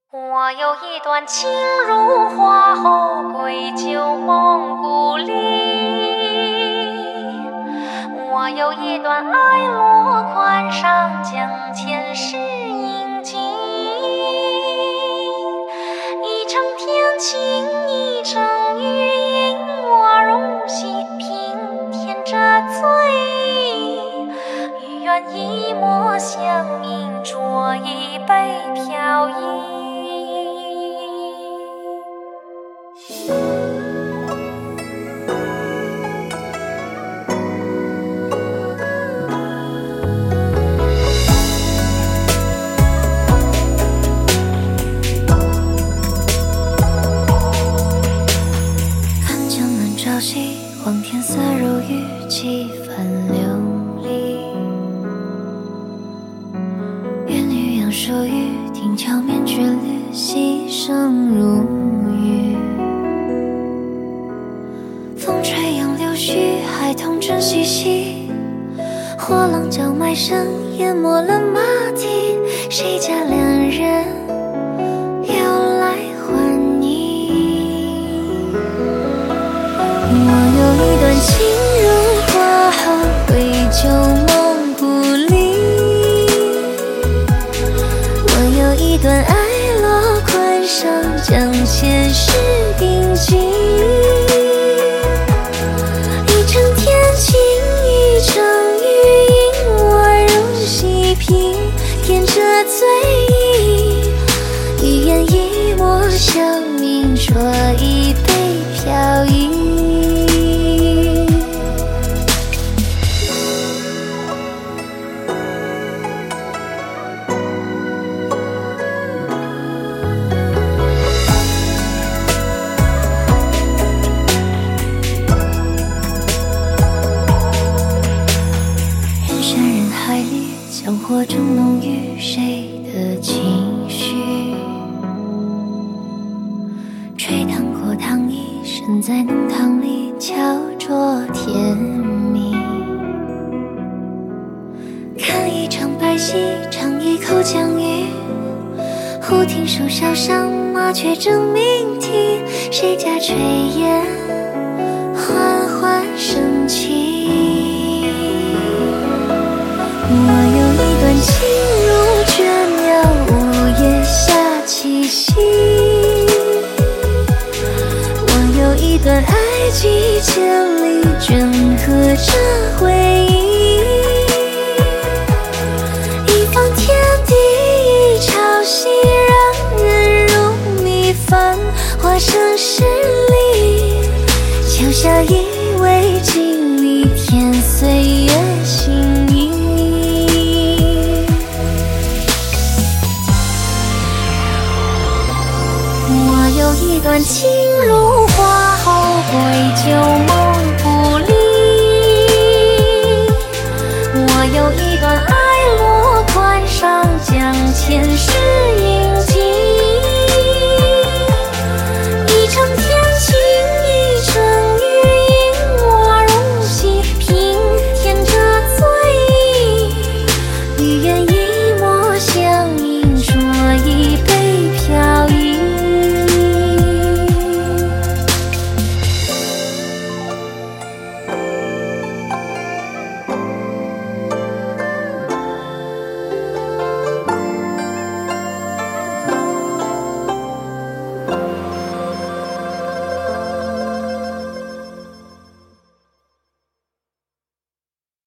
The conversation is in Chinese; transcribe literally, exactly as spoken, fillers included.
我有一段情如花后归旧梦故里，我有一段爱落款上将前世印记，一程天晴一程雨引我入戏，平添着醉意，与愿一抹相映，酌一杯飘逸。望天色如玉，几番流离。愿女杨手语，听桥面绝律，溪声如雨。风吹杨柳絮，孩童正嬉戏。火浪叫卖声，淹没了马蹄。谁家两人又来还你？我有一段情如花后归旧梦故里，我有一段爱落款上将前世铭记，一程天晴一程雨引我入戏，平添着醉意，一言一抹相映，酌一杯飘逸。江火正浓郁，谁的情绪？吹荡过糖衣，身在浓汤里，悄酌甜蜜。看一场白戏，尝一口江鱼。忽听树梢上，麻雀正鸣啼。谁家炊烟缓缓升起？我有一段情如倦鸟，午夜下栖息。我有一段爱几千里，镌刻着回忆。一方天地一潮汐，让人如迷，繁华盛世里，敲下一味经历，添岁月心意。我有一段情如花后归旧梦故里，我有一段爱落款上将前世